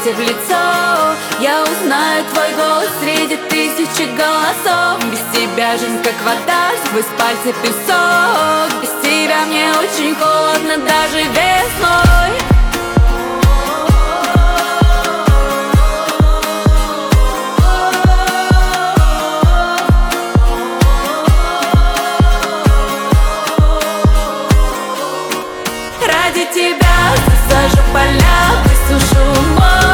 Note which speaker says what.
Speaker 1: улыбайся в лицо. Я узнаю твой голос среди тысячи голосов. Без тебя жизнь как вода, сквозь пальцы песок. Без тебя мне очень холодно даже весной. Ради тебя засажу поля, высушу море.